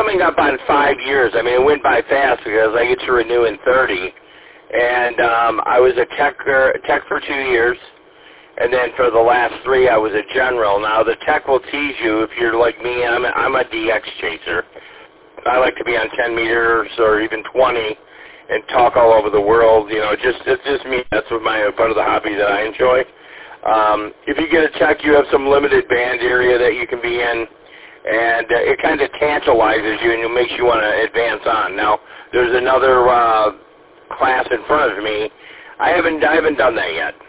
coming up on 5 years. I mean, it went by fast because I get to renew in 30. And I was a tech for 2 years. And then for the last 3, I was a general. Now, the tech will tease you if you're like me. I'm a DX chaser. I like to be on 10 meters or even 20 and talk all over the world. You know, it's just me. That's part of the hobby that I enjoy. If you get a tech, you have some limited band area that you can be in, and it kind of tantalizes you and it makes you want to advance on. Now, there's another class in front of me. I haven't done that yet.